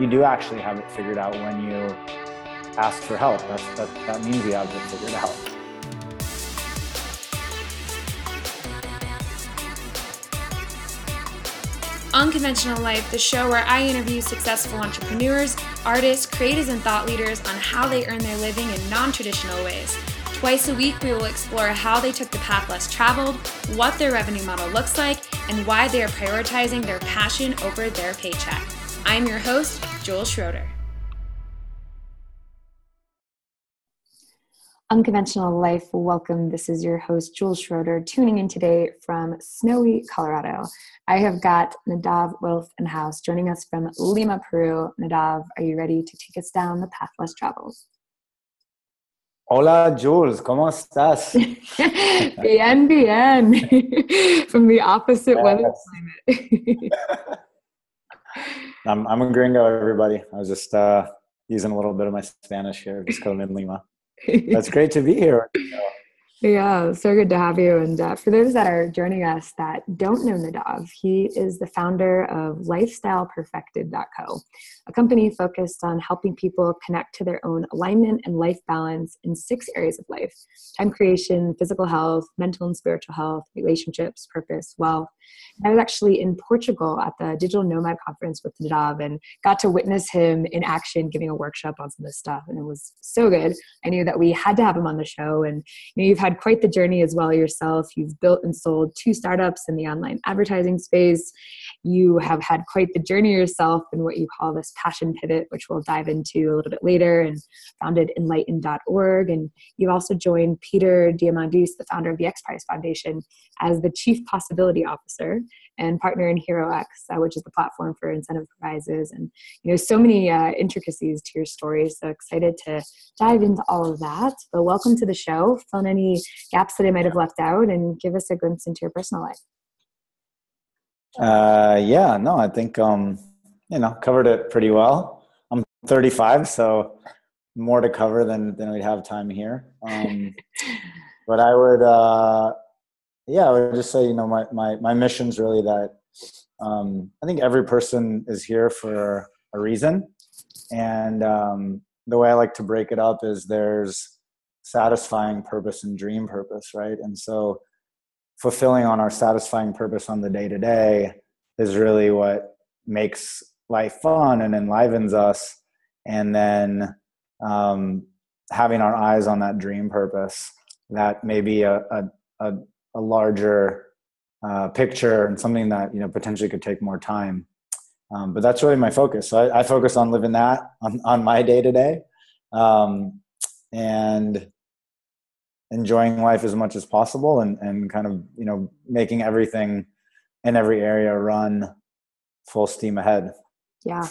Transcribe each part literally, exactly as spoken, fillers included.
you do actually have it figured out when you ask for help. That's, that, that means you have it figured out. Unconventional Life, the show where I interview successful entrepreneurs, artists, creatives, and thought leaders on how they earn their living in non-traditional ways. Twice a week, we will explore how they took the path less traveled, what their revenue model looks like, and why they are prioritizing their passion over their paycheck. I'm your host, Jules Schroeder. Unconventional Life, welcome. This is your host, Jules Schroeder, tuning in today from snowy Colorado. I have got Nadav Wilf in house joining us from Lima, Peru. Nadav, are you ready to take us down the path less traveled? Hola, Jules. ¿Cómo estás? Bien, bien. From the opposite yes. weather climate. I'm, I'm a gringo, everybody. I was just uh, using a little bit of my Spanish here, just because I'm in Lima. That's great to be here. Yeah, so good to have you. And uh, for those that are joining us that don't know Nadav, he is the founder of lifestyle perfected dot co, a company focused on helping people connect to their own alignment and life balance in six areas of life: time creation, physical health, mental and spiritual health, relationships, purpose, wealth. I was actually in Portugal at the Digital Nomad Conference with Nadav and got to witness him in action giving a workshop on some of this stuff. And it was so good. I knew that we had to have him on the show. And you know, you've had quite the journey as well yourself. You've built and sold two startups in the online advertising space. You have had quite the journey yourself in what you call this passion pivot, which we'll dive into a little bit later, and founded enlighten dot org. And you've also joined Peter Diamandis, the founder of the X Prize Foundation, as the Chief Possibility Officer and partner in HeroX, uh, which is the platform for incentive prizes. And you know, so many uh, intricacies to your story. So excited to dive into all of that. But welcome to the show. Fill in any gaps that I might have left out and give us a glimpse into your personal life. Uh, yeah, no, I think, um, you know, covered it pretty well. I'm thirty-five, so more to cover than, than we'd have time here. Um, but I would, uh, yeah, I would just say, you know, my, my, my mission's really that, um, I think every person is here for a reason. And, um, the way I like to break it up is there's satisfying purpose and dream purpose, right? And so fulfilling on our satisfying purpose on the day-to-day is really what makes life fun and enlivens us. And then um, having our eyes on that dream purpose, that may be a, a, a, a larger uh, picture and something that, you know, potentially could take more time. Um, but that's really my focus. So I, I focus on living that on, on my day-to-day um, and enjoying life as much as possible, and, and kind of, you know, making everything in every area run full steam ahead. Yeah.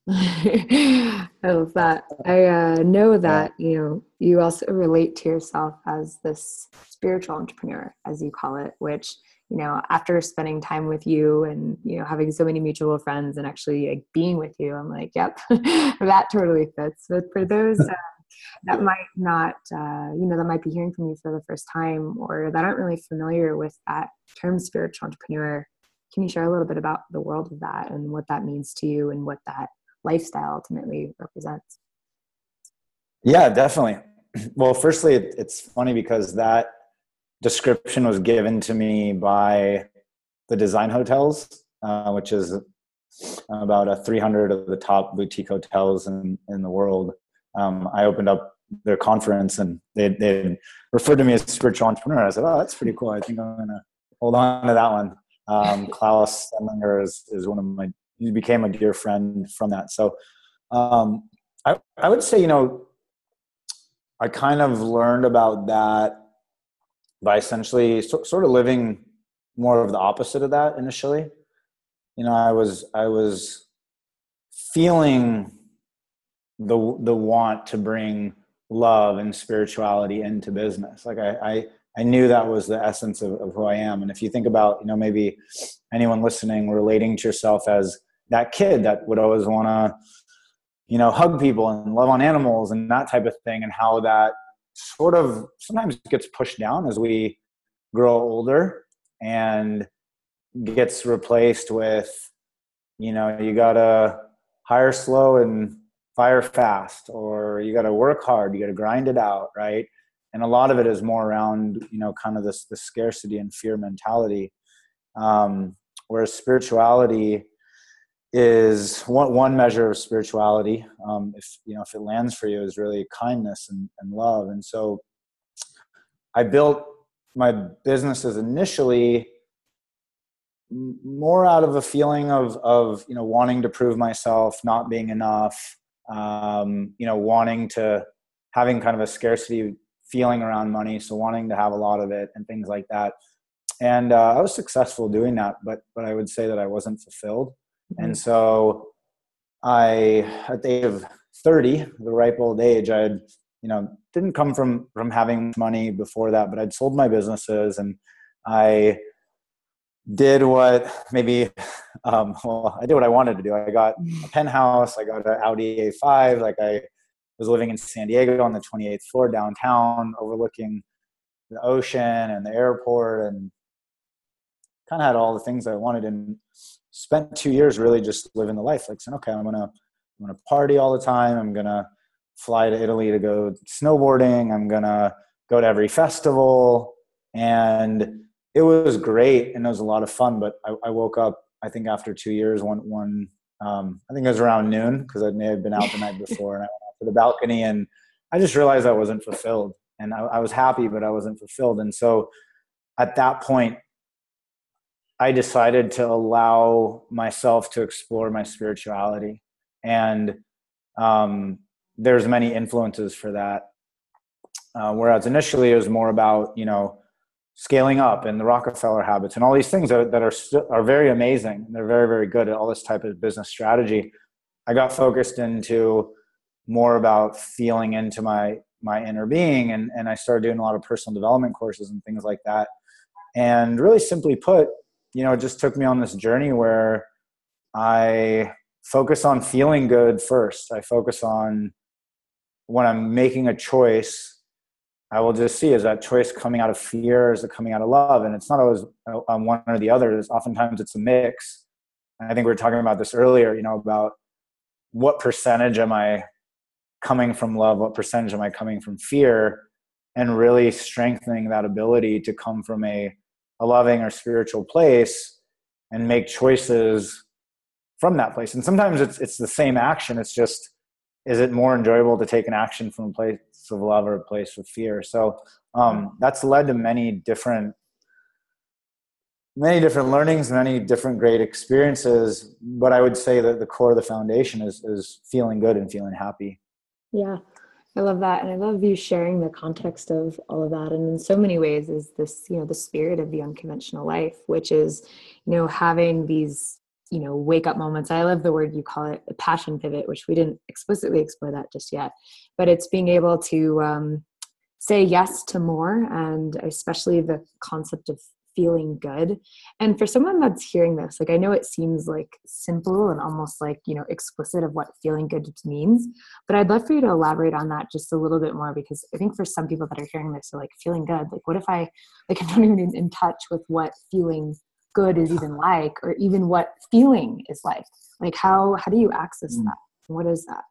I love that. I uh, know that, you know, you also relate to yourself as this spiritual entrepreneur, as you call it, which, you know, after spending time with you and, you know, having so many mutual friends and actually like being with you, I'm like, yep, that totally fits. But for those uh, that might not, uh, you know, that might be hearing from you for the first time, or that aren't really familiar with that term spiritual entrepreneur, can you share a little bit about the world of that and what that means to you and what that lifestyle ultimately represents? Yeah, definitely. Well, firstly, it, it's funny because that description was given to me by the Design Hotels, uh, which is about a three hundred of the top boutique hotels in, in the world. Um, I opened up their conference and they they referred to me as spiritual entrepreneur. I said, oh, that's pretty cool. I think I'm going to hold on to that one. Um, Klaus Stemlinger is, is one of my, he became a dear friend from that. So um, I, I would say, you know, I kind of learned about that by essentially so, sort of living more of the opposite of that initially. You know, I was, I was feeling the the want to bring love and spirituality into business. Like I, I, I knew that was the essence of, of who I am. And if you think about, you know, maybe anyone listening relating to yourself as that kid that would always want to, you know, hug people and love on animals and that type of thing, and how that sort of sometimes gets pushed down as we grow older and gets replaced with, you know, you gotta hire slow and fire fast, or you got to work hard, you got to grind it out, right? And a lot of it is more around, you know, kind of this, the scarcity and fear mentality. Um, whereas spirituality is one, one measure of spirituality. Um, if, you know, if it lands for you, is really kindness and, and love. And so I built my businesses initially more out of a feeling of, of, you know, wanting to prove myself, not being enough, um, you know, wanting to, having kind of a scarcity feeling around money. So wanting to have a lot of it and things like that. And uh, I was successful doing that, but, but I would say that I wasn't fulfilled. Mm-hmm. And so I, at the age of thirty, the ripe old age, I had, you know, didn't come from, from having money before that, but I'd sold my businesses, and I did what maybe, um, well, I did what I wanted to do. I got a penthouse, I got an Audi A five, like I was living in San Diego on the twenty-eighth floor downtown, overlooking the ocean and the airport, and kind of had all the things I wanted, and spent two years really just living the life, like saying, okay, I'm going to, I'm going to party all the time. I'm going to fly to Italy to go snowboarding. I'm going to go to every festival. And it was great. And it was a lot of fun. But I, I woke up, I think after two years, one, one, um, I think it was around noon, because I may have been out the night before, and I went out to the balcony, and I just realized I wasn't fulfilled. And I, I was happy, but I wasn't fulfilled. And so at that point, I decided to allow myself to explore my spirituality. And um, there's many influences for that. Uh, whereas initially it was more about, you know, scaling up and the Rockefeller habits and all these things that, that are st- are very amazing. They're very, very good at all this type of business strategy. I got focused into more about feeling into my my inner being, and, and I started doing a lot of personal development courses and things like that. And really simply put, you know, it just took me on this journey where I focus on feeling good first. I focus on, when I'm making a choice, I will just see, is that choice coming out of fear? Is it coming out of love? And it's not always on one or the other. It's oftentimes it's a mix. And I think we were talking about this earlier, you know, about what percentage am I coming from love? What percentage am I coming from fear? And really strengthening that ability to come from a a loving or spiritual place and make choices from that place. And sometimes it's it's the same action. It's just, is it more enjoyable to take an action from a place of love or a place of fear? So um, that's led to many different, many different learnings, many different great experiences. But I would say that the core of the foundation is is feeling good and feeling happy. Yeah. I love that. And I love you sharing the context of all of that. And in so many ways is this, you know, the spirit of the unconventional life, which is, you know, having these, you know, wake up moments. I love the word you call it, a passion pivot, which we didn't explicitly explore that just yet, but it's being able to um, say yes to more, and especially the concept of feeling good. And for someone that's hearing this, like, I know it seems like simple and almost like, you know, explicit of what feeling good means, but I'd love for you to elaborate on that just a little bit more, because I think for some people that are hearing this, are like, feeling good, like, what if I, like, I'm not even in touch with what feeling good is even like, or even what feeling is like, like how, how do you access that? What is that?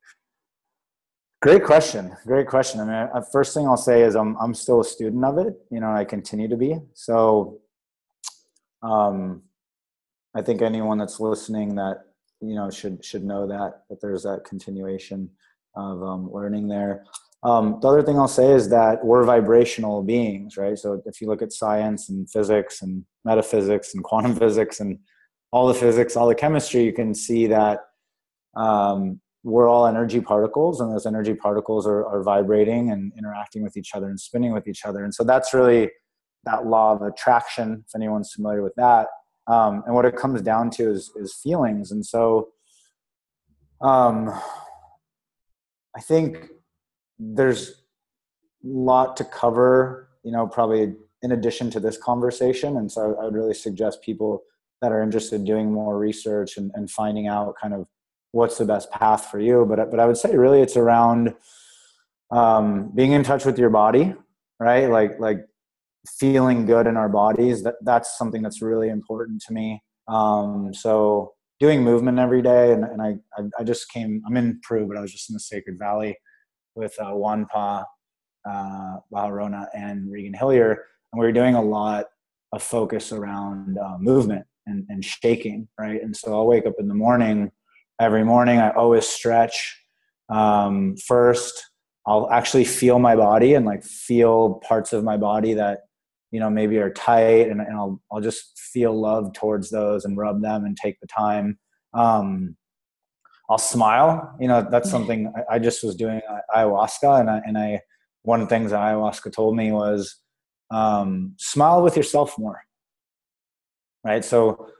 Great question. Great question. I mean, uh, first thing I'll say is I'm I'm still a student of it. You know, I continue to be. So, um, I think anyone that's listening that, you know, should should know that that there's that continuation of um, learning there. Um, the other thing I'll say is that we're vibrational beings, right? So if you look at science and physics and metaphysics and quantum physics and all the physics, all the chemistry, you can see that. Um, we're all energy particles, and those energy particles are, are vibrating and interacting with each other and spinning with each other. And so that's really that law of attraction, if anyone's familiar with that. Um, and what it comes down to is, is feelings. And so um, I think there's a lot to cover, you know, probably in addition to this conversation. And so I would really suggest people that are interested in doing more research and, and finding out kind of what's the best path for you. But, but I would say really it's around um, being in touch with your body, right? Like, like feeling good in our bodies. That that's something that's really important to me. Um, so doing movement every day. And, and I, I, I just came, I'm in Peru, but I was just in the Sacred Valley with uh, Juan Pa, uh, Bajarona, and Regan Hillier. And we were doing a lot of focus around uh, movement and, and shaking, right? And so I'll wake up in the morning, every morning, I always stretch. Um, first, I'll actually feel my body and like feel parts of my body that, you know, maybe are tight, and, and I'll, I'll just feel love towards those and rub them and take the time. Um, I'll smile, you know, that's something I, I just was doing ayahuasca. And I, and I, one of the things that ayahuasca told me was, um, smile with yourself more. Right. So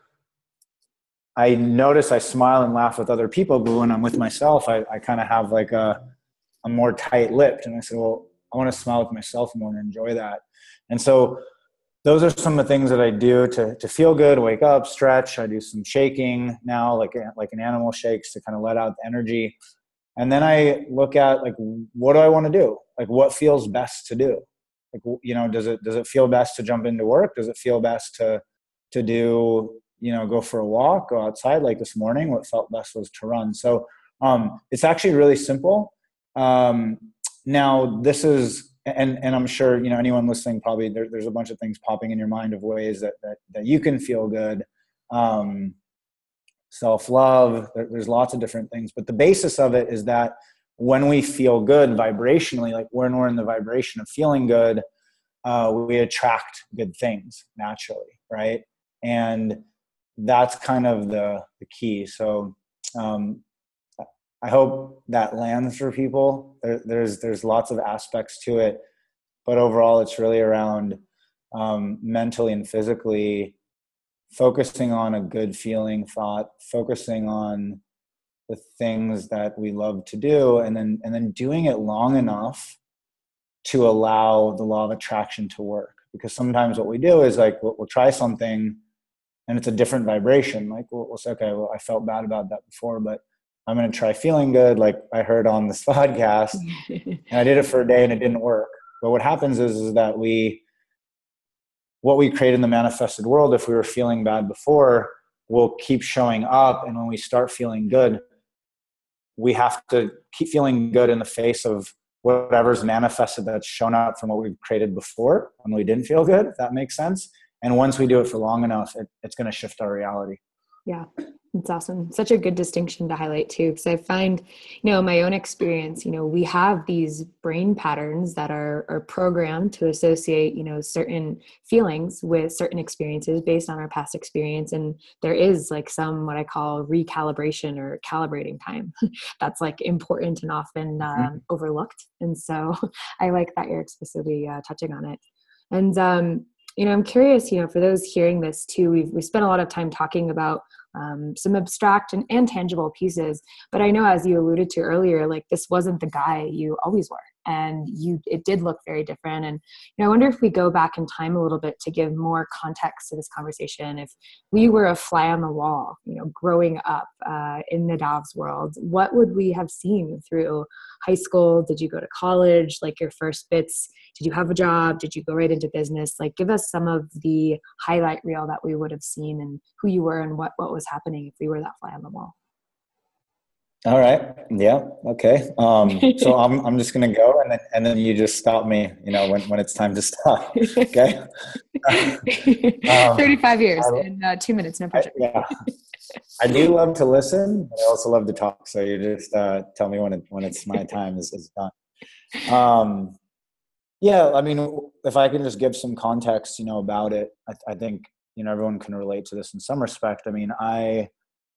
I notice I smile and laugh with other people, but when I'm with myself, I, I kind of have like a, a more tight lipped. And I said, well, I want to smile with myself more and enjoy that. And so those are some of the things that I do to, to feel good, wake up, stretch. I do some shaking now, like, like an animal shakes to kind of let out the energy. And then I look at like, what do I want to do? Like what feels best to do? Like, you know, does it, does it feel best to jump into work? Does it feel best to, to do, you know, go for a walk, go outside? Like this morning, what felt best was to run. So um, it's actually really simple. Um, now this is, And and I'm sure, you know, anyone listening, probably there, there's a bunch of things popping in your mind of ways that that, that you can feel good. Um, self-love, there, there's lots of different things. But the basis of it is that when we feel good vibrationally, like when we're in the vibration of feeling good, uh, we attract good things naturally, right? And that's kind of the, the key. So um, I hope that lands for people. There, there's there's lots of aspects to it, but overall, it's really around um, mentally and physically focusing on a good feeling thought, focusing on the things that we love to do, and then and then doing it long enough to allow the law of attraction to work. Because sometimes what we do is like we'll, we'll try something, and it's a different vibration. Like we'll, we'll say, okay, well, I felt bad about that before, but I'm going to try feeling good. Like I heard on this podcast and I did it for a day and it didn't work. But what happens is, is that we, what we create in the manifested world, if we were feeling bad before, will keep showing up. And when we start feeling good, we have to keep feeling good in the face of whatever's manifested that's shown up from what we've created before when we didn't feel good, if that makes sense. And once we do it for long enough, it, it's going to shift our reality. Yeah, it's awesome. Such a good distinction to highlight too, because I find, you know, my own experience, you know, we have these brain patterns that are, are programmed to associate, you know, certain feelings with certain experiences based on our past experience. And there is like some, what I call recalibration or calibrating time that's like important and often um, mm-hmm. overlooked. And so I like that you're explicitly uh, touching on it. And, um, you know, I'm curious, you know, for those hearing this too, we've, we spent a lot of time talking about um, some abstract and, and tangible pieces, but I know, as you alluded to earlier, like this wasn't the guy you always were, and you, it did look very different. And, you know, I wonder if we go back in time a little bit to give more context to this conversation. If we were a fly on the wall, you know, growing up uh, in Nadav's world, what would we have seen through high school? Did you go to college? Like your first bits? Did you have a job? Did you go right into business? Like give us some of the highlight reel that we would have seen and who you were and what, what was happening if we were that fly on the wall. All right. Yeah. Okay. Um, so I'm, I'm just going to go and then, and then you just stop me, you know, when, when it's time to stop. Okay. um, thirty-five years I, in uh, two minutes. No pressure. I, yeah. I do love to listen, but I also love to talk. So you just uh, tell me when it, when it's my time is, is done. Um, yeah. I mean, if I can just give some context, you know, about it, I, I think, you know, everyone can relate to this in some respect. I mean, I,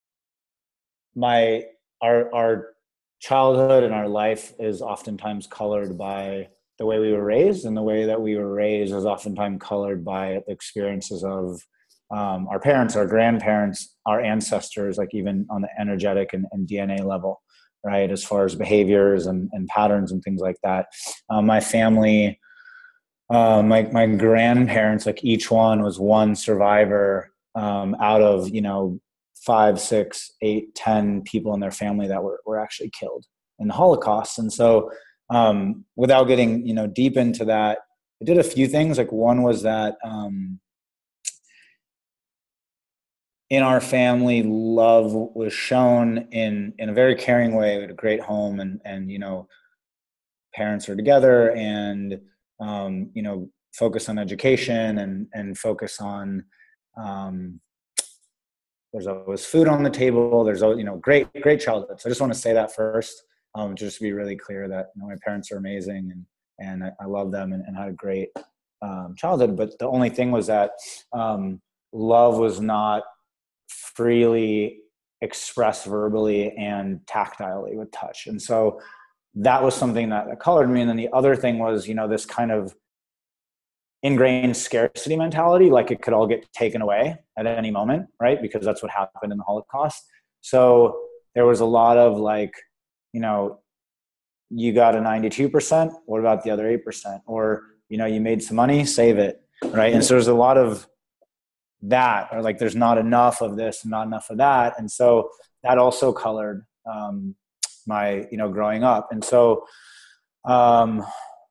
my, Our our childhood and our life is oftentimes colored by the way we were raised, and the way that we were raised is oftentimes colored by the experiences of um, our parents, our grandparents, our ancestors, like even on the energetic and, and D N A level, right? As far as behaviors and, and patterns and things like that. Um, my family, uh, my my grandparents, like each one was one survivor um, out of, you know, five, six, eight, ten people in their family that were, were actually killed in the Holocaust. And so um, without getting, you know, deep into that, I did a few things. Like one was that um, in our family, love was shown in, in a very caring way. We had a great home, and, and, you know, parents are together, and, um, you know, focus on education, and, and focus on, um, there's always food on the table. There's always, you know, great, great childhood. So I just want to say that first, um, just to be really clear that, you know, my parents are amazing, and, and I, I love them, and, and had a great, um, childhood. But the only thing was that, um, love was not freely expressed verbally and tactilely with touch. And so that was something that, that colored me. And then the other thing was, you know, this kind of ingrained scarcity mentality, like it could all get taken away at any moment, right? Because that's what happened in the Holocaust. So there was a lot of like, you know, you got a ninety-two percent, what about the other eight percent? Or, you know, you made some money, save it, right? And so there's a lot of that, or like there's not enough of this and not enough of that. And so that also colored um, my, you know, growing up. And so um,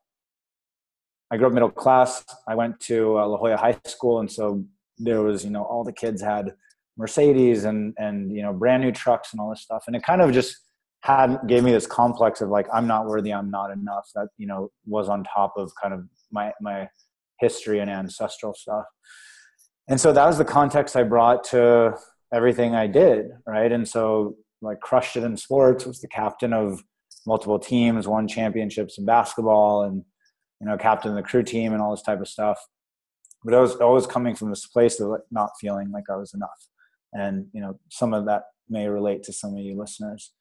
I grew up middle class. I went to uh, La Jolla High School. And so there was, you know, all the kids had Mercedes and, and, you know, brand new trucks and all this stuff. And it kind of just had, gave me this complex of like, I'm not worthy, I'm not enough. That, you know, was on top of kind of my, my history and ancestral stuff. And so that was the context I brought to everything I did, right? And so like crushed it in sports, was the captain of multiple teams, won championships in basketball, and, you know, captain of the crew team and all this type of stuff. But I was always coming from this place of like not feeling like I was enough. And, you know, some of that may relate to some of you listeners.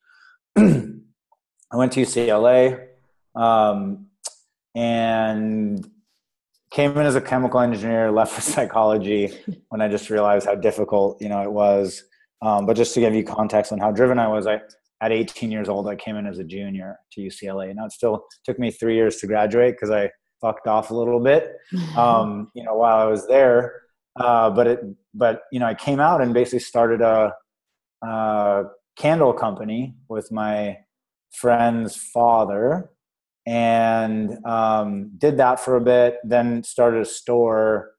I went to U C L A um, and came in as a chemical engineer, left for psychology when I just realized how difficult, you know, it was. Um, but just to give you context on how driven I was, I, at eighteen years old, I came in as a junior to U C L A. Now it still took me three years to graduate because I fucked off a little bit, um, you know, while I was there. Uh, but it, but you know, I came out and basically started a, a candle company with my friend's father. And um, did that for a bit, then started a store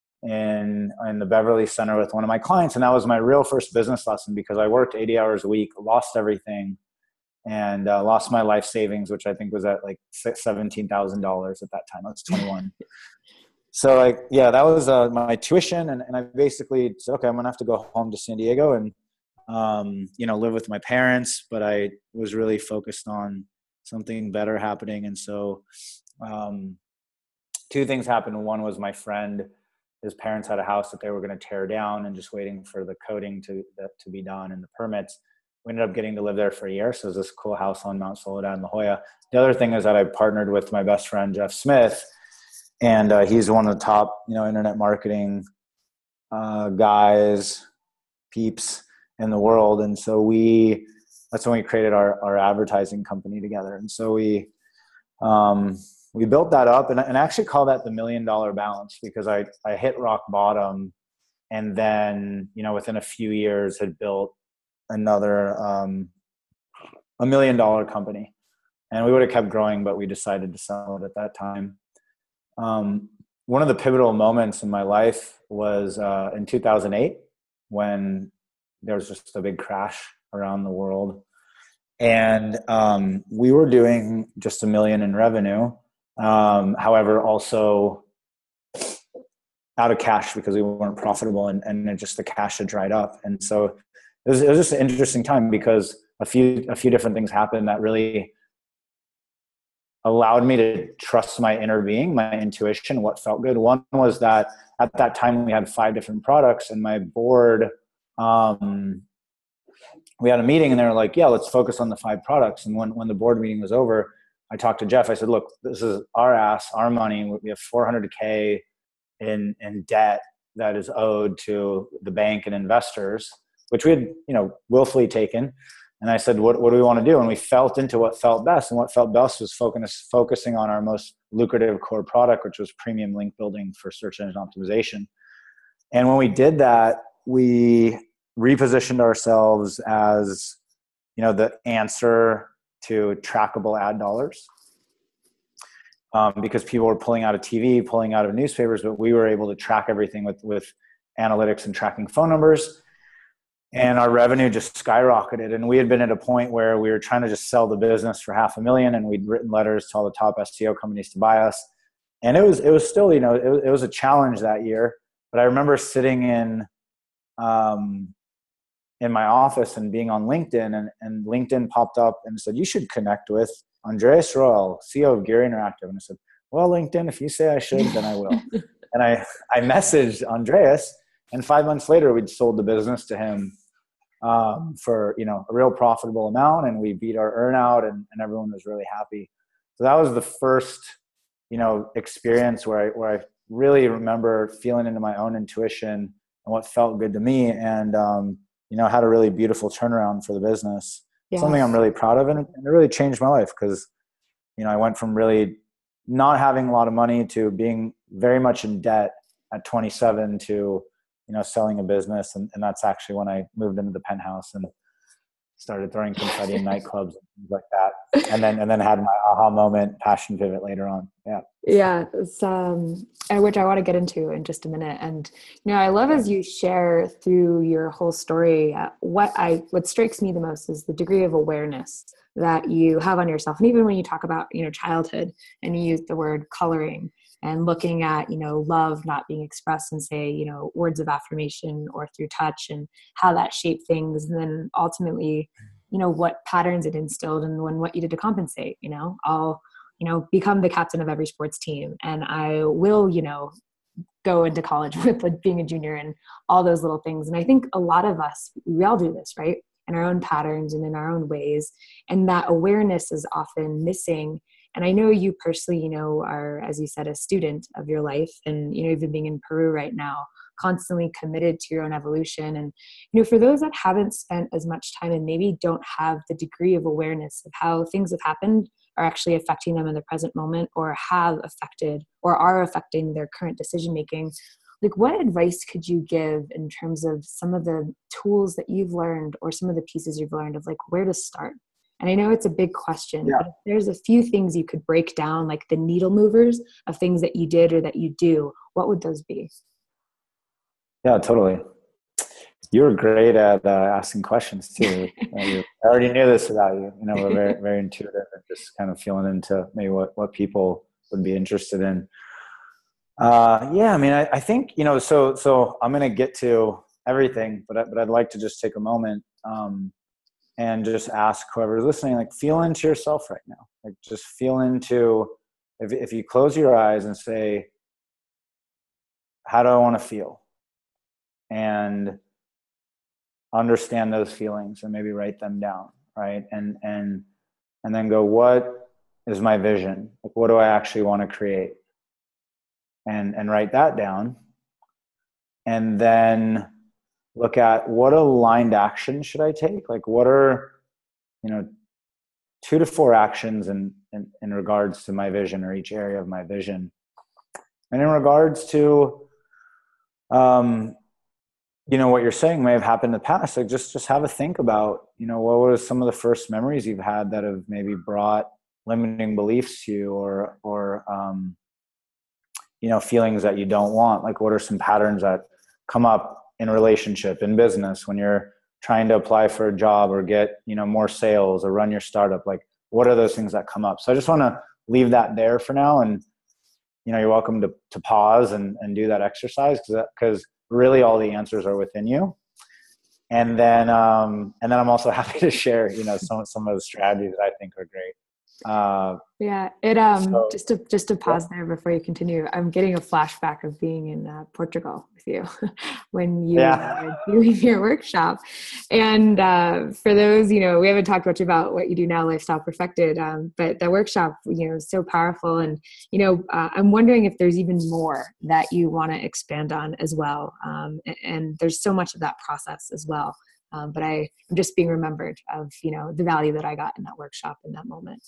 in in the Beverly Center with one of my clients. And that was my real first business lesson, because I worked eighty hours a week, lost everything, and uh, lost my life savings, which I think was at like seventeen thousand dollars at that time. I was twenty-one. So like, yeah, that was uh, my tuition. And, and I basically said, okay, I'm going to have to go home to San Diego and, um, you know, live with my parents. But I was really focused on something better happening. And so um, two things happened. One was my friend, his parents had a house that they were going to tear down, and just waiting for the coding to to be done and the permits. We ended up getting to live there for a year. So it was this cool house on Mount Soledad in La Jolla. The other thing is that I partnered with my best friend, Jeff Smith, and uh, he's one of the top, you know, internet marketing uh, guys, peeps in the world. And so we, that's when we created our, our advertising company together. And so we, um, we built that up, and, and I actually call that the million dollar balance, because I, I hit rock bottom, and then, you know, within a few years had built another, um, a million dollar company, and we would have kept growing, but we decided to sell it at that time. Um, one of the pivotal moments in my life was uh, in two thousand eight, when there was just a big crash around the world. And um, we were doing just a million in revenue. Um, however, also out of cash, because we weren't profitable, and, and it just the cash had dried up. And so it was, it was just an interesting time, because a few, a few different things happened that really allowed me to trust my inner being, my intuition, what felt good. One was that at that time we had five different products, and my board, um, we had a meeting, and they were like, yeah, let's focus on the five products. And when, when the board meeting was over, I talked to Jeff. I said, look, this is our ass, our money. We have four hundred K in, in debt that is owed to the bank and investors, which we had, you know, willfully taken. And I said, what, what do we want to do? And we felt into what felt best. And what felt best was focus, focusing on our most lucrative core product, which was premium link building for search engine optimization. And when we did that, we repositioned ourselves as, you know, the answer to trackable ad dollars. Um, because people were pulling out of T V, pulling out of newspapers, but we were able to track everything with, with analytics and tracking phone numbers. and our revenue just skyrocketed. And we had been at a point where we were trying to just sell the business for half a million, and we'd written letters to all the top S E O companies to buy us. And it was, it was still, you know, it, it was a challenge that year. But I remember sitting in, um, in my office and being on LinkedIn, and, and LinkedIn popped up and said, you should connect with Andreas Roel, C E O of Gear Interactive. And I said, well, LinkedIn, if you say I should, then I will. And I, I messaged Andreas, and five months later, we'd sold the business to him um, for, you know, a real profitable amount, and we beat our earnout, and, and everyone was really happy. So that was the first, you know, experience where I, where I really remember feeling into my own intuition and what felt good to me. And, um, you know, had a really beautiful turnaround for the business. Yeah. Something I'm really proud of. And it really changed my life because, you know, I went from really not having a lot of money to being very much in debt at twenty-seven to, you know, selling a business. And, and that's actually when I moved into the penthouse and started throwing confetti in nightclubs and things like that. And then, and then had my aha moment, passion pivot later on. Yeah. Yeah. It's, um, which I want to get into in just a minute. And, you know, I love as you share through your whole story, uh, what I, what strikes me the most is the degree of awareness that you have on yourself. And even when you talk about, you know, childhood and you use the word coloring and looking at, you know, love not being expressed in, say, you know, words of affirmation or through touch, and how that shaped things. And then ultimately, you know, what patterns it instilled and when what you did to compensate. You know, I'll, you know, become the captain of every sports team, and I will, you know, go into college with like being a junior and all those little things. And I think a lot of us, we all do this, right? In our own patterns and in our own ways. And that awareness is often missing. And I know you personally, you know, are, as you said, a student of your life, and, you know, even being in Peru right now, constantly committed to your own evolution. And, you know, for those that haven't spent as much time and maybe don't have the degree of awareness of how things have happened are actually affecting them in the present moment, or have affected or are affecting their current decision-making, like, what advice could you give in terms of some of the tools that you've learned, or some of the pieces you've learned of like where to start? And I know it's a big question, yeah. But if there's a few things you could break down, like the needle movers of things that you did or that you do, what would those be? Yeah, totally. You're great at uh, asking questions too. I already knew this about you. You know, we're very, very intuitive and just kind of feeling into maybe what, what people would be interested in. Uh, yeah, I mean, I, I think, you know, so, so I'm going to get to everything, but I, but I'd like to just take a moment, um, and just ask whoever's listening, like, feel into yourself right now. Like, just feel into, if, if you close your eyes and say, how do I want to feel? And understand those feelings and maybe write them down. Right. And, and, and then go, what is my vision? Like, what do I actually want to create? And, and write that down. And then look at what aligned action should I take? Like, what are, you know, two to four actions in, in, in regards to my vision, or each area of my vision. And in regards to, um, you know, what you're saying may have happened in the past. Like, just, just have a think about, you know, what was some of the first memories you've had that have maybe brought limiting beliefs to you, or, or, um, you know, feelings that you don't want. Like, what are some patterns that come up in relationship, in business, when you're trying to apply for a job or get, you know, more sales or run your startup? Like, what are those things that come up? So I just want to leave that there for now. And, you know, you're welcome to, to pause and, and do that exercise, because, because really all the answers are within you. And then, um, and then I'm also happy to share, you know, some, some of the strategies that I think are great. Uh, yeah, it, um, so, just to, just to pause yeah. there before you continue, I'm getting a flashback of being in uh, Portugal with you when you yeah. were doing your workshop. And, uh, for those, you know, we haven't talked much about what you do now, Lifestyle Perfected, um, but the workshop, you know, is so powerful. And, you know, uh, I'm wondering if there's even more that you want to expand on as well. Um, and, and there's so much of that process as well. Um, but I, I'm just being remembered of, you know, the value that I got in that workshop in that moment.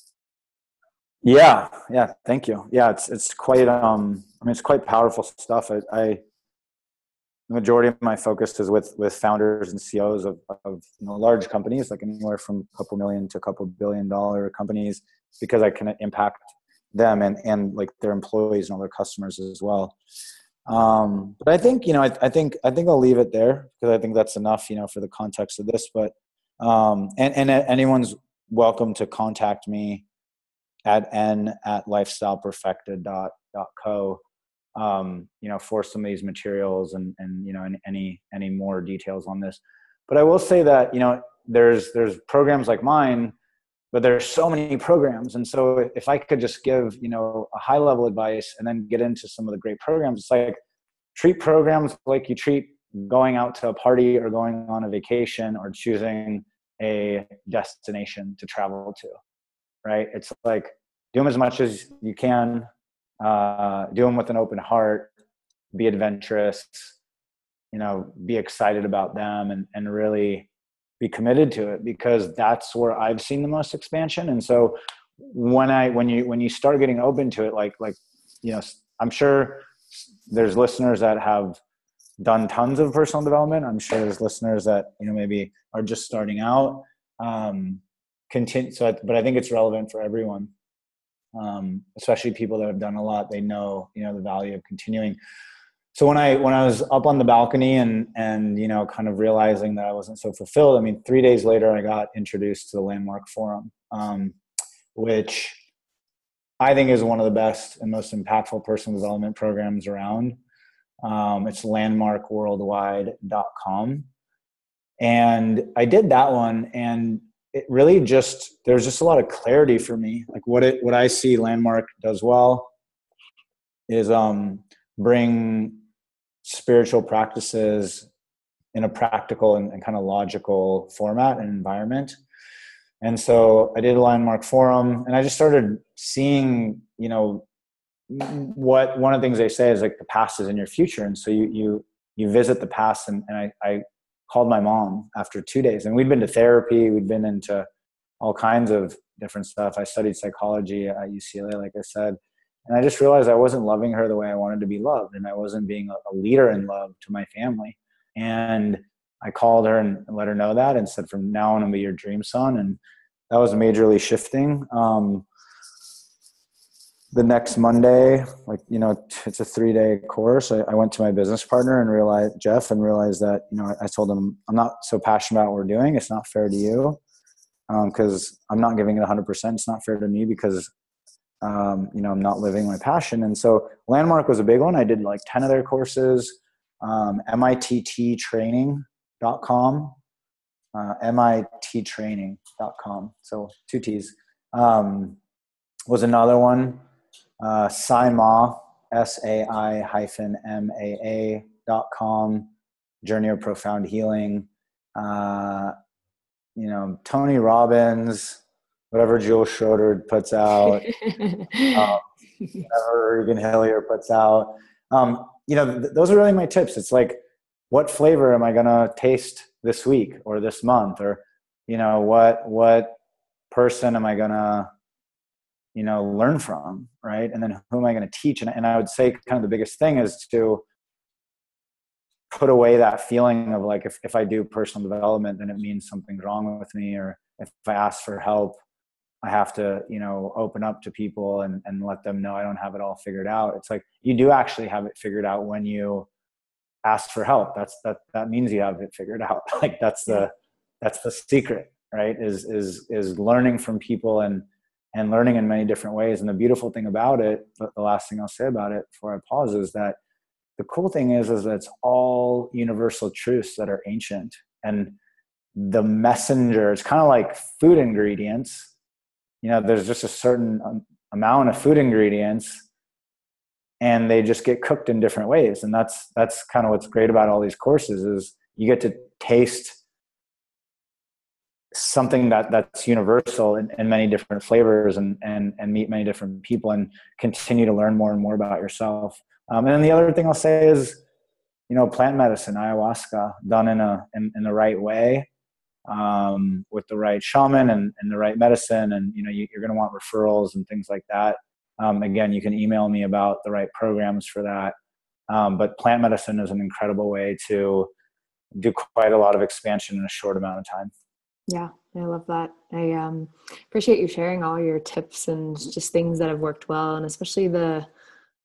Yeah. Yeah. Thank you. Yeah. It's, it's quite, um, I mean, it's quite powerful stuff. I, I, the majority of my focus is with, with founders and C E Os of, of, you know, large companies, like anywhere from a couple million to a couple billion dollar companies, because I can impact them and, and like their employees and all their customers as well. Um, but I think, you know, I, I think, I think I'll leave it there because I think that's enough, you know, for the context of this, but, um, and, and anyone's welcome to contact me at n at lifestyleperfected dot co, um, you know, for some of these materials and, and, you know, and any, any more details on this. But I will say that, you know, there's, there's programs like mine, but there's so many programs. And so if I could just give, you know, a high level advice and then get into some of the great programs, it's like treat programs like you treat going out to a party or going on a vacation or choosing a destination to travel to, right? It's like, do them as much as you can, uh, do them with an open heart, be adventurous, you know, be excited about them and, and really be committed to it, because that's where I've seen the most expansion. And so when I, when you, when you start getting open to it, like, like, you know, I'm sure there's listeners that have done tons of personal development. I'm sure there's listeners that, you know, maybe are just starting out, um, continue. So, but I think it's relevant for everyone, um, especially people that have done a lot. They know, you know, the value of continuing. So when I, when I was up on the balcony and, and, you know, kind of realizing that I wasn't so fulfilled, I mean, three days later, I got introduced to the Landmark Forum, um, which I think is one of the best and most impactful personal development programs around. Um, it's landmark worldwide dot com. And I did that one, and it really just, there's just a lot of clarity for me. Like what it, what I see Landmark does well is, um, bring spiritual practices in a practical and, and kind of logical format and environment. And so I did a Landmark Forum, and I just started seeing, you know, what one of the things they say is like the past is in your future. And so you, you, you visit the past, and, and I, I called my mom after two days, and we'd been to therapy. We'd been into all kinds of different stuff. I studied psychology at U C L A, like I said. And I just realized I wasn't loving her the way I wanted to be loved. And I wasn't being a leader in love to my family. And I called her and let her know that and said, from now on, I'm be your dream son. And that was majorly shifting. Um, the next Monday, like, you know, it's a three day course. I, I went to my business partner and realized, Jeff, and realized that, you know, I, I told him, I'm not so passionate about what we're doing. It's not fair to you. Um, cause I'm not giving it a hundred percent. It's not fair to me because Um, you know, I'm not living my passion. And so Landmark was a big one. I did like ten of their courses, um, M I T T training dot com, uh, M I T training dot com. So two T's, um, was another one, uh, SaiMaa, S A I hyphen M A A dot com, Journey of Profound Healing, uh, you know, Tony Robbins, whatever Jules Schroeder puts out, um, whatever Regan Hillier puts out. Um, you know, th- those are really my tips. It's like, what flavor am I going to taste this week or this month? Or, you know, what, what person am I going to, you know, learn from, right? And then who am I going to teach? And, and I would say kind of the biggest thing is to put away that feeling of like, if, if I do personal development, then it means something's wrong with me. Or if I ask for help, I have to, you know, open up to people and, and let them know I don't have it all figured out. It's like, you do actually have it figured out when you ask for help. That's, that, that means you have it figured out. Like that's the, that's the secret, right? Is, is, is learning from people and, and learning in many different ways. And the beautiful thing about it, but the last thing I'll say about it before I pause, is that the cool thing is, is that it's all universal truths that are ancient. And the messenger, it's kind of like food ingredients. You know, there's just a certain um, amount of food ingredients, and they just get cooked in different ways. And that's, that's kind of what's great about all these courses, is you get to taste something that that's universal in, in many different flavors, and, and, and meet many different people and continue to learn more and more about yourself. Um, and then the other thing I'll say is, you know, plant medicine, ayahuasca, done in a, in, in the right way, um, with the right shaman and, and the right medicine. And, you know, you, you're going to want referrals and things like that. Um, again, you can email me about the right programs for that. Um, but plant medicine is an incredible way to do quite a lot of expansion in a short amount of time. Yeah, I love that. I um, appreciate you sharing all your tips and just things that have worked well. And especially the,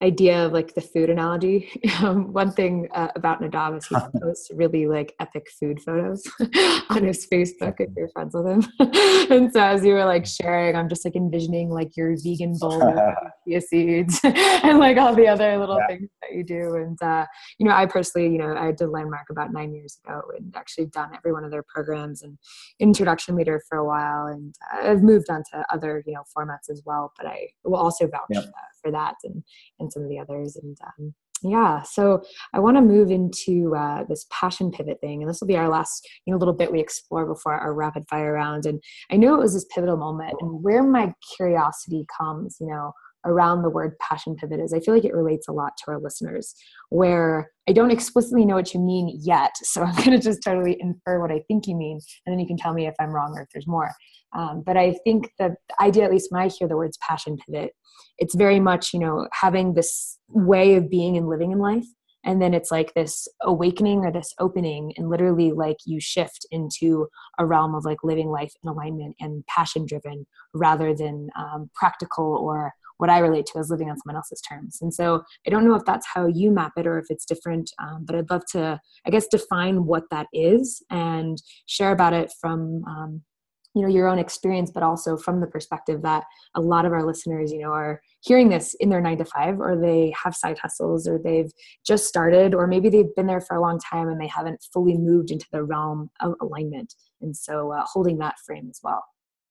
idea of like the food analogy. Um, one thing uh, about Nadav is he posts really like epic food photos on his Facebook if you're friends with him. And so as you were like sharing, I'm just like envisioning like your vegan bowl with chia seeds and like all the other little Yeah. things that you do. And, uh, you know, I personally, you know, I did Landmark about nine years ago and actually done every one of their programs and introduction leader for a while. And uh, I've moved on to other, you know, formats as well, but I will also vouch Yep. uh, for that and, and some of the others. And um, yeah, so I want to move into uh, this passion pivot thing. And this will be our last, you know, little bit we explore before our rapid fire round. And I know it was this pivotal moment, and where my curiosity comes, you know, around the word passion pivot is I feel like it relates a lot to our listeners, where I don't explicitly know what you mean yet. So I'm going to just totally infer what I think you mean. And then you can tell me if I'm wrong or if there's more. Um, but I think that the idea, at least when I hear the words passion pivot, it's very much, you know, having this way of being and living in life. And then it's like this awakening or this opening, and literally like you shift into a realm of like living life in alignment and passion driven rather than um, practical or what I relate to as living on someone else's terms. And so I don't know if that's how you map it or if it's different, um, but I'd love to, I guess, define what that is and share about it from, um, you know, your own experience, but also from the perspective that a lot of our listeners, you know, are hearing this in their nine to five, or they have side hustles, or they've just started, or maybe they've been there for a long time and they haven't fully moved into the realm of alignment. And so uh, holding that frame as well.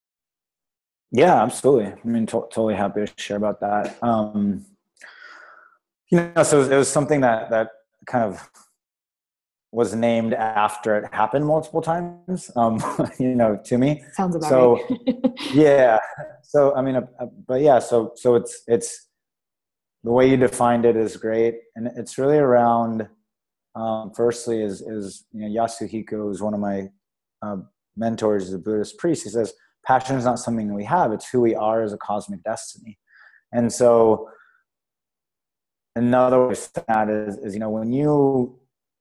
Yeah, absolutely. I mean, to- totally happy to share about that. Um, you know, so it was, it was something that, that kind of was named after it happened multiple times, um, you know, to me. Sounds about so, right. yeah. So, I mean, uh, uh, but yeah, so, so it's, it's the way you defined it is great. And it's really around, um, firstly is, is, you know, Yasuhiko is one of my uh, mentors, is a Buddhist priest. He says, passion is not something we have. It's who we are as a cosmic destiny. And so another way to that is, is, you know, when you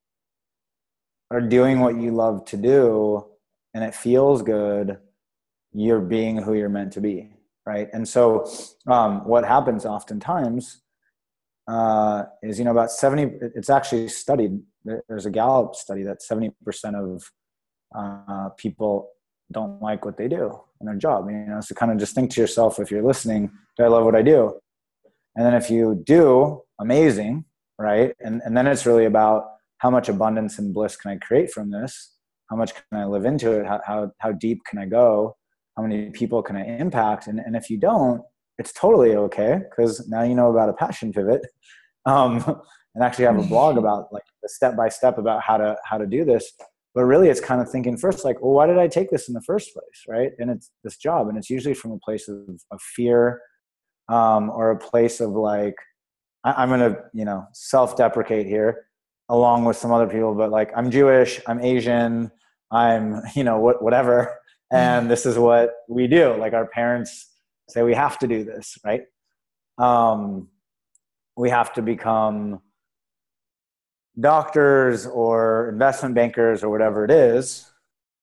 are doing what you love to do and it feels good, you're being who you're meant to be. Right. And so um, what happens oftentimes uh, is, you know, about seventy, it's actually studied. There's a Gallup study that seventy percent of uh, people don't like what they do in their job. You know, so kind of just think to yourself, if you're listening, do I love what I do? And then if you do, amazing. Right. And, and then it's really about, how much abundance and bliss can I create from this? How much can I live into it? How, how, how deep can I go? How many people can I impact? And, and if you don't, it's totally okay, because now you know about a passion pivot, um, and actually have a blog about like the step-by-step about how to, how to do this. But really it's kind of thinking first, like, well, why did I take this in the first place? Right. And it's this job, and it's usually from a place of, of fear, um, or a place of like, I, I'm going to, you know, self-deprecate here, along with some other people, but like, I'm Jewish, I'm Asian, I'm, you know, what, whatever. And this is what we do. Like our parents say we have to do this, right? Um, we have to become doctors or investment bankers or whatever it is.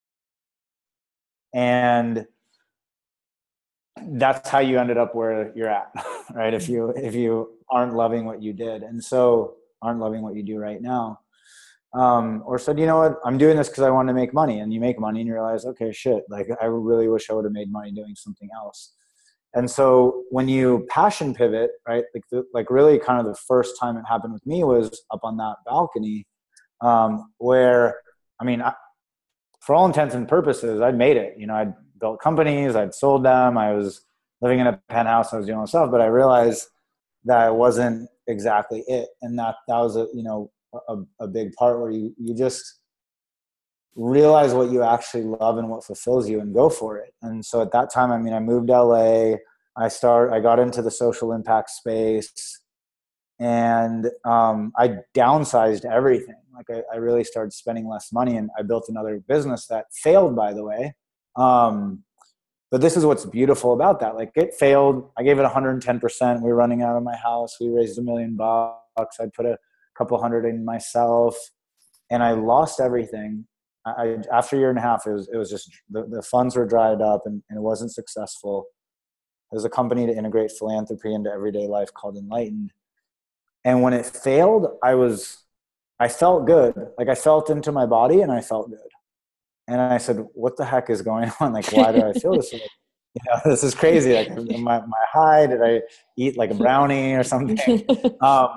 And that's how you ended up where you're at, right? If you, if you aren't loving what you did. And so aren't loving what you do right now. Um, or said, you know what, I'm doing this because I want to make money. And you make money and you realize, okay, shit, like I really wish I would have made money doing something else. And so when you passion pivot, right, like, the, like really kind of the first time it happened with me was up on that balcony, um, where, I mean, I, for all intents and purposes, I'd made it. You know, I'd built companies, I'd sold them, I was living in a penthouse, I was doing all this stuff, but I realized that it wasn't exactly it. And that, that was a, you know, a, a big part where you, you just realize what you actually love and what fulfills you and go for it. And so at that time, I mean, I moved to L A, I start, I got into the social impact space, and um, I downsized everything. Like I, I really started spending less money, and I built another business that failed, by the way. Um, but this is what's beautiful about that. Like it failed. I gave it one hundred ten percent. We were running out of my house. We raised a million bucks. I put a couple hundred in myself, and I lost everything. I, after a year and a half, it was, it was just, the, the funds were dried up, and, and it wasn't successful. There's a company to integrate philanthropy into everyday life called Enlightened. And when it failed, I was, I felt good. Like I felt into my body and I felt good. And I said, what the heck is going on? Like, why do I feel this way? You know, this is crazy. Like, am I, am I high? Did I eat like a brownie or something? Um,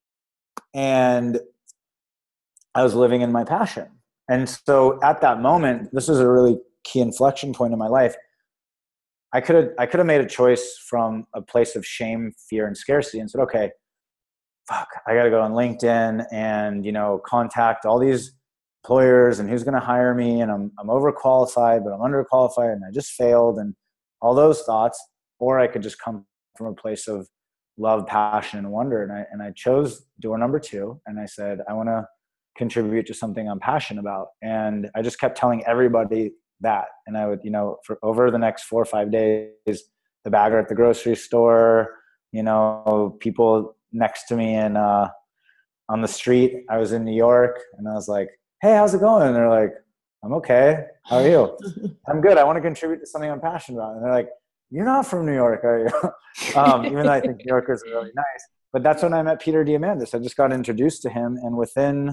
and I was living in my passion. And so at that moment, this was a really key inflection point in my life. I could have, I could have made a choice from a place of shame, fear, and scarcity and said, okay, fuck, I got to go on LinkedIn and, you know, contact all these employers and who's going to hire me. And I'm, I'm overqualified, but I'm underqualified and I just failed and all those thoughts. Or I could just come from a place of love, passion, and wonder. And I, and I chose door number two. And I said, I want to contribute to something I'm passionate about. And I just kept telling everybody that. And I would, you know, for over the next four or five days, the bagger at the grocery store, you know, people next to me and uh, on the street. I was in New York and I was like, hey, how's it going? And they're like, I'm okay. How are you? I'm good. I want to contribute to something I'm passionate about. And they're like, you're not from New York, are you? um, even though I think New Yorkers are really nice. But that's when I met Peter Diamandis. I just got introduced to him. And within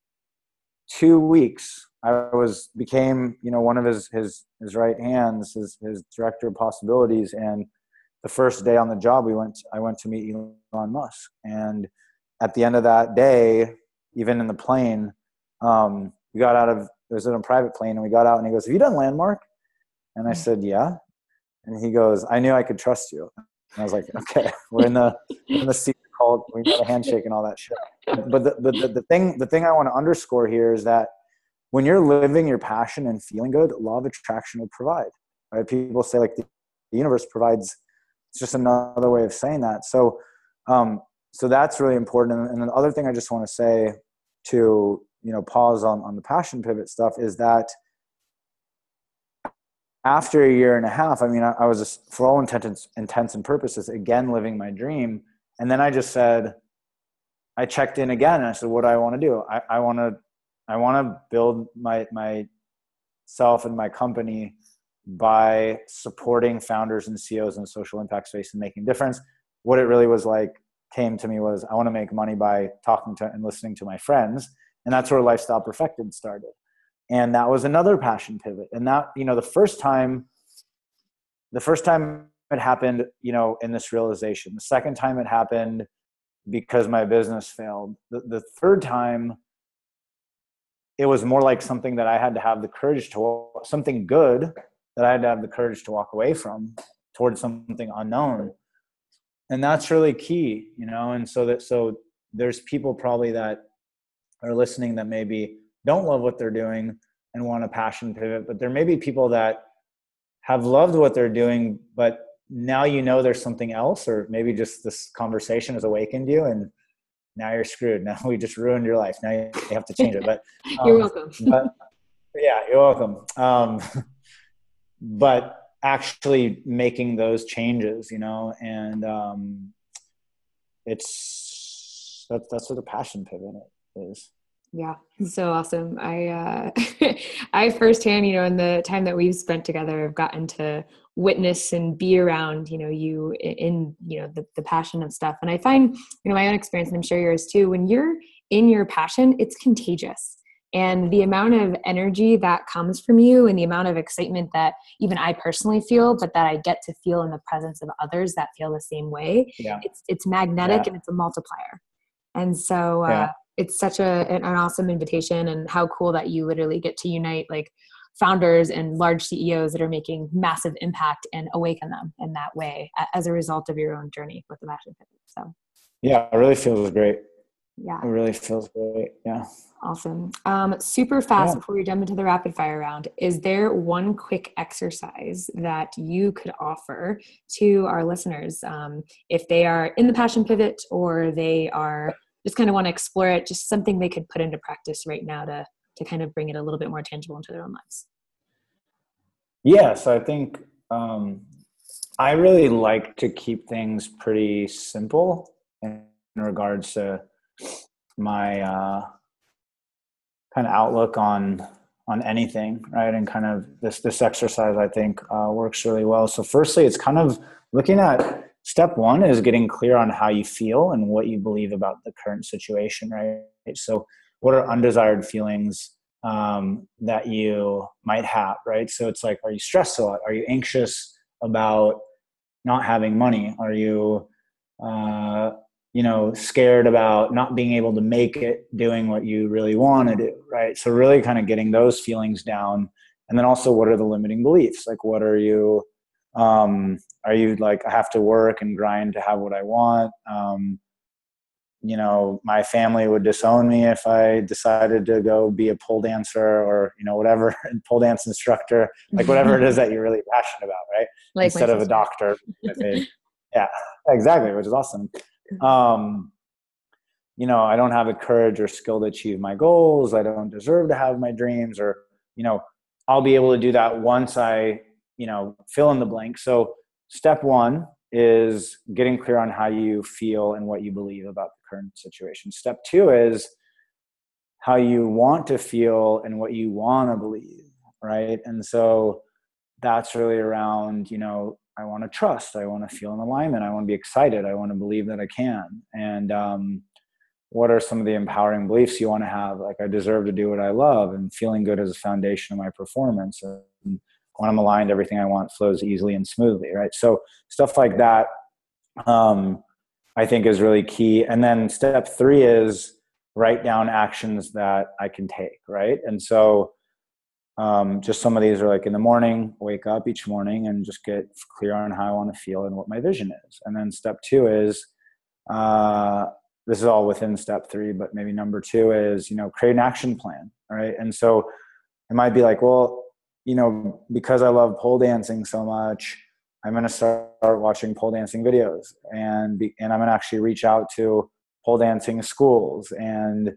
two weeks, I was became, you know, one of his his his right hands, his his director of possibilities. And the first day on the job, we went. I went to meet Elon Musk. And at the end of that day, even in the plane, um, we got out of. It was in a private plane, and we got out, and he goes, "Have you done Landmark?" And I said, "Yeah." And he goes, "I knew I could trust you." And I was like, "Okay, we're in the we're in the secret cult. We got a handshake and all that shit." But the, the the the thing the thing I want to underscore here is that when you're living your passion and feeling good, law of attraction will provide. Right? People say like the, the universe provides. It's just another way of saying that. So, um, so that's really important. And, and the other thing I just want to say to you know pause on on the passion pivot stuff is that after a year and a half, I mean, I, I was just, for all intents intents and purposes, again living my dream. And then I just said, I checked in again, and I said, "What do I want to do? I, I want to." I want to build my myself and my company by supporting founders and C E Os in the social impact space and making a difference. What it really was like came to me was I want to make money by talking to and listening to my friends. And that's where Lifestyle Perfected started. And that was another passion pivot. And that, you know, the first time, the first time it happened, you know, in this realization, the second time it happened because my business failed. The, the third time, it was more like something that I had to have the courage to, something good that I had to have the courage to walk away from towards something unknown. And that's really key, you know? And so that, so there's people probably that are listening that maybe don't love what they're doing and want a passion pivot, but there may be people that have loved what they're doing, but now you know there's something else, or maybe just this conversation has awakened you and now you're screwed. Now we just ruined your life. Now you have to change it. But um, you're welcome. But, yeah, you're welcome. Um, but actually making those changes, you know, and um, it's that's that's what a passion pivot is. Yeah, so awesome. I uh, I firsthand, you know, in the time that we've spent together, I've gotten to witness and be around, you know, you in, you know, the, the passion of stuff. And I find, you know, my own experience, and I'm sure yours too, when you're in your passion, it's contagious. And the amount of energy that comes from you and the amount of excitement that even I personally feel, but that I get to feel in the presence of others that feel the same way, yeah. it's it's magnetic yeah. and it's a multiplier. And so uh, yeah. it's such a an awesome invitation, and how cool that you literally get to unite like founders and large C E Os that are making massive impact and awaken them in that way as a result of your own journey with the passion pivot. So yeah, it really feels great. Yeah. It really feels great. Yeah. Awesome. Um, super fast yeah. before we jump into the rapid fire round, is there one quick exercise that you could offer to our listeners um, if they are in the passion pivot or they are just kind of want to explore it, just something they could put into practice right now to to kind of bring it a little bit more tangible into their own lives? Yeah, so I think um, I really like to keep things pretty simple in regards to my uh, kind of outlook on on anything, right? And kind of this this exercise I think uh, works really well. So firstly, it's kind of looking at step one is getting clear on how you feel and what you believe about the current situation, right? So what are undesired feelings um, that you might have, right? So it's like, are you stressed a lot? Are you anxious about not having money? Are you, uh, you know, scared about not being able to make it doing what you really want to do, right? So really kind of getting those feelings down. And then also, what are the limiting beliefs? Like, what are you, um, are you like, I have to work and grind to have what I want? Um, you know, my family would disown me if I decided to go be a pole dancer or, you know, whatever, pole dance instructor, like whatever it is that you're really passionate about, right? Like Instead of a doctor. Yeah, exactly, which is awesome. Um, you know, I don't have the courage or skill to achieve my goals. I don't deserve to have my dreams, or, you know, I'll be able to do that once I, you know, fill in the blank. So step one is getting clear on how you feel and what you believe about the current situation. Step two is how you want to feel and what you want to believe, right? And so that's really around, you know, I want to trust, I want to feel in alignment, I want to be excited, I want to believe that I can. And um, what are some of the empowering beliefs you want to have? Like, I deserve to do what I love, and feeling good is a foundation of my performance. And when I'm aligned, everything I want flows easily and smoothly, right? So stuff like that, um, I think is really key. And then step three is write down actions that I can take, right? And so um, just some of these are like, in the morning, wake up each morning and just get clear on how I want to feel and what my vision is. And then step two is, uh, this is all within step three, but maybe number two is, you know, create an action plan, right? And so it might be like, well, you know, because I love pole dancing so much, I'm going to start watching pole dancing videos, and be, and I'm going to actually reach out to pole dancing schools. And,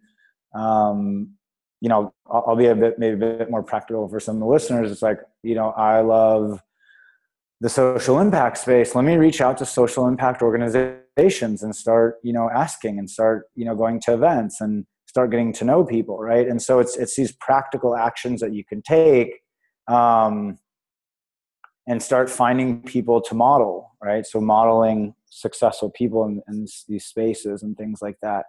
um, you know, I'll, I'll be a bit, maybe a bit more practical for some of the listeners. It's like, you know, I love the social impact space. Let me reach out to social impact organizations and start, you know, asking, and start, you know, going to events and start getting to know people. Right. And so it's, it's these practical actions that you can take, um, and start finding people to model. Right. So modeling successful people in, in these spaces and things like that.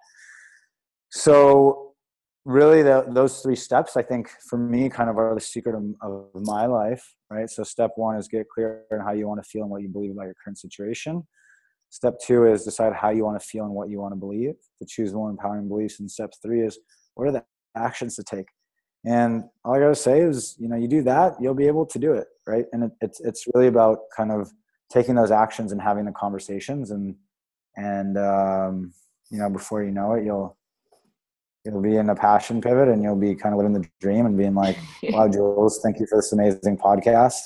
So really the, those three steps, I think for me, kind of are the secret of, of my life, right? So step one is get clear on how you want to feel and what you believe about your current situation. Step two is decide how you want to feel and what you want to believe, to choose more empowering beliefs. And step three is, what are the actions to take? And all I got to say is, you know, you do that, you'll be able to do it, right? And it, it's it's really about kind of taking those actions and having the conversations, and and um, you know, before you know it, you'll You'll be in a passion pivot, and you'll be kind of living the dream and being like, wow, Jules, thank you for this amazing podcast.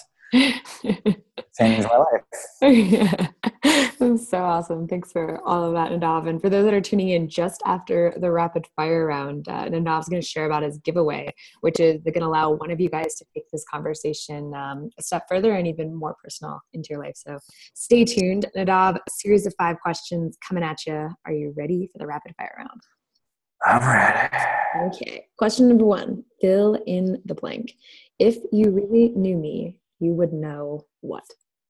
Changed my life. Yeah. That's so awesome. Thanks for all of that, Nadav. And for those that are tuning in just after the rapid fire round, uh, Nadav's going to share about his giveaway, which is going to allow one of you guys to take this conversation um, a step further and even more personal into your life. So stay tuned. Nadav, a series of five questions coming at you. Are you ready for the rapid fire round? I'm ready. Okay. Question number one, fill in the blank. If you really knew me, you would know what?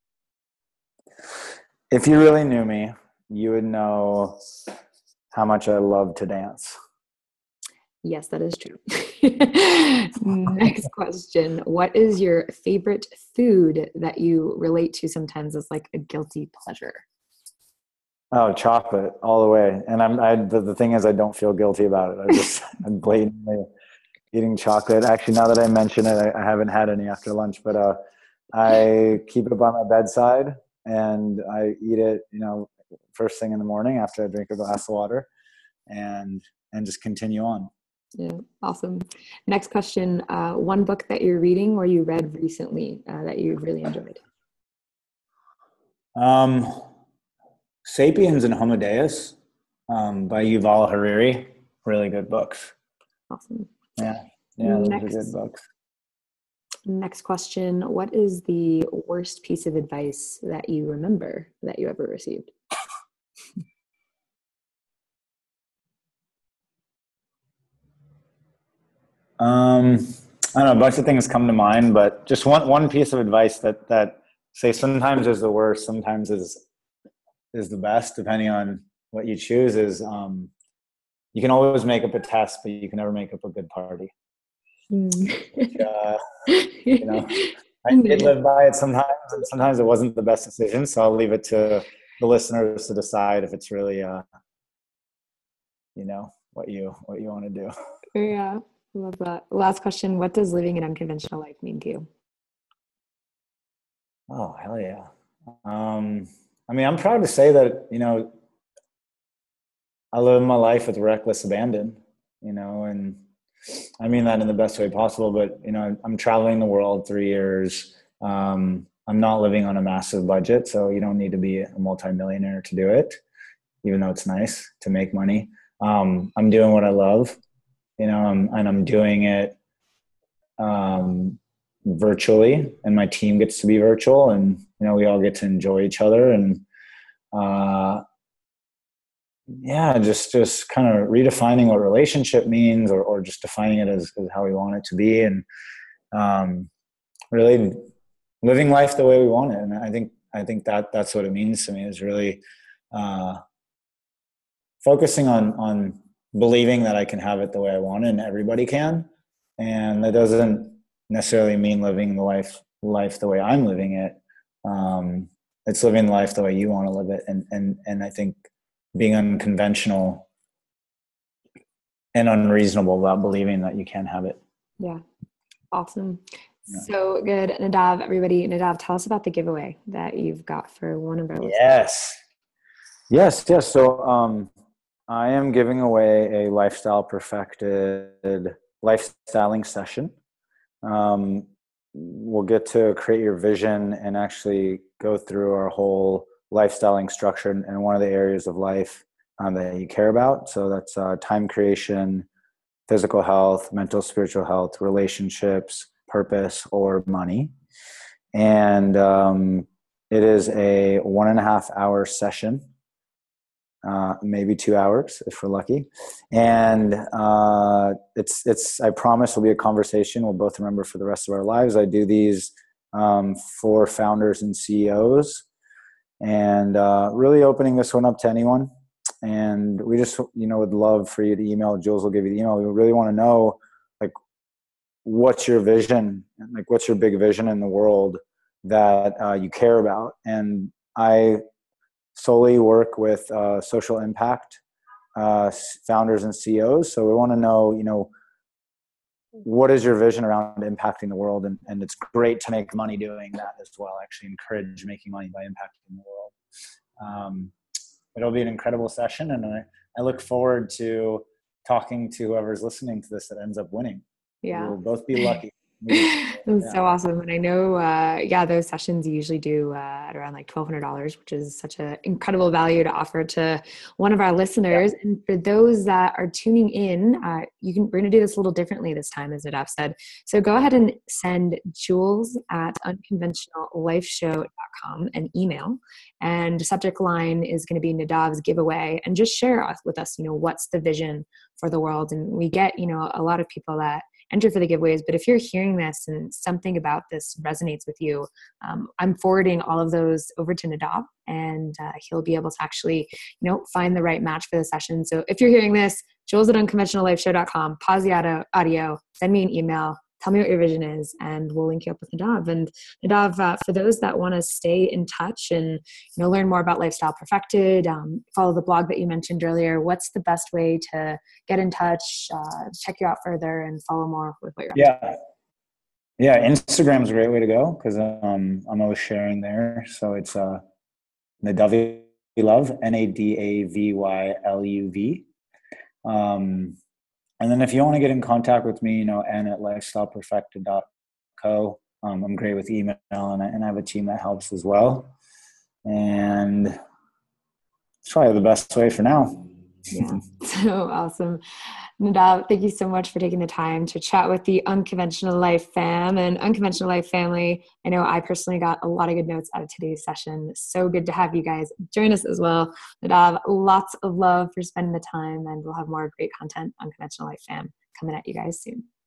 If you really knew me, you would know how much I love to dance. Yes, that is true. Next question. What is your favorite food that you relate to sometimes as like a guilty pleasure? Oh, chocolate all the way. And I'm, I, the, the thing is, I don't feel guilty about it. I just, I'm blatantly eating chocolate. Actually, now that I mention it, I, I haven't had any after lunch, but uh, I keep it by my bedside, and I eat it, you know, first thing in the morning after I drink a glass of water, and, and just continue on. Yeah. Awesome. Next question. Uh, one book that you're reading or you read recently uh, that you really enjoyed? Um, Sapiens and Homo Deus um, by Yuval Harari. Really good books. Awesome. Yeah, yeah, those next, are good books. Next question. What is the worst piece of advice that you remember that you ever received? Um, I don't know, a bunch of things come to mind, but just one, one piece of advice that, that say sometimes is the worst, sometimes is is the best, depending on what you choose, is um, you can always make up a test, but you can never make up a good party. Mm. Which, uh, you know, I did live by it sometimes, and sometimes it wasn't the best decision. So I'll leave it to the listeners to decide if it's really, uh, you know, what you what you want to do. Yeah, love that. Last question: what does living an unconventional life mean to you? Oh, hell yeah. Um, I mean, I'm proud to say that, you know, I live my life with reckless abandon, you know, and I mean that in the best way possible, but, you know, I'm traveling the world three years. Um, I'm not living on a massive budget, so you don't need to be a multimillionaire to do it, even though it's nice to make money. Um, I'm doing what I love, you know, I'm, and I'm doing it um, virtually, and my team gets to be virtual, and you know we all get to enjoy each other, and uh, yeah, just just kind of redefining what relationship means, or or just defining it as, as how we want it to be, and um, really living life the way we want it. And I think I think that that's what it means to me, is really uh, focusing on on believing that I can have it the way I want it, and everybody can, and that doesn't necessarily mean living the life life the way I'm living it. Um, it's living life the way you want to live it, and and and I think being unconventional and unreasonable about believing that you can have it. Yeah, awesome. Yeah. So good, Nadav. Everybody, Nadav, tell us about the giveaway that you've got for one of our listeners. Yes, yes, yes. So um, I am giving away a Lifestyle Perfected lifestyling session. Um, we'll get to create your vision and actually go through our whole lifestyling structure and one of the areas of life um, that you care about. So that's uh, time creation, physical health, mental, spiritual health, relationships, purpose, or money. And um, it is a one and a half hour session. Uh, maybe two hours if we're lucky, and uh, it's it's. I promise will be a conversation we'll both remember for the rest of our lives. I do these um, for founders and C E Os, and uh, really opening this one up to anyone. And we just you know would love for you to email. Jules will give you the email. We really want to know like what's your vision, like what's your big vision in the world that uh, you care about, and I solely work with uh, social impact uh, founders and C E Os. So we want to know, you know, what is your vision around impacting the world? And, and it's great to make money doing that as well. Actually encourage making money by impacting the world. Um, it'll be an incredible session. And I, I look forward to talking to whoever's listening to this that ends up winning. Yeah. We'll both be lucky. That's yeah. so awesome. And I know, uh, yeah, those sessions you usually do uh, at around like twelve hundred dollars, which is such an incredible value to offer to one of our listeners. Yeah. And for those that are tuning in, uh, you can, we're going to do this a little differently this time, as Nadav said. So go ahead and send Jules at unconventional life show dot com an email, and the subject line is going to be Nadav's giveaway, and just share with us, you know, what's the vision for the world. And we get, you know, a lot of people that enter for the giveaways, but if you're hearing this and something about this resonates with you, um, I'm forwarding all of those over to Nadav, and uh, he'll be able to actually, you know, find the right match for the session. So if you're hearing this, Jules at unconventional life show dot com, pause the audio, audio, send me an email, tell me what your vision is, and we'll link you up with Nadav. And Nadav, uh, for those that want to stay in touch and, you know, learn more about Lifestyle Perfected, um, follow the blog that you mentioned earlier, what's the best way to get in touch, uh, check you out further, and follow more with what you're yeah. up to? Yeah, Instagram's a great way to go because um, I'm always sharing there. So it's uh, Nadav Love, N A D A V Y L U V. Um, And then if you want to get in contact with me, you know, N at lifestyle perfected dot co. Um, I'm great with email, and I, and I have a team that helps as well. And it's probably the best way for now. Yeah, so awesome. Nadav, thank you so much for taking the time to chat with the Unconventional Life fam and Unconventional Life family. I know I personally got a lot of good notes out of today's session. So good to have you guys join us as well. Nadav, lots of love for spending the time, and we'll have more great content, Unconventional Life fam, coming at you guys soon.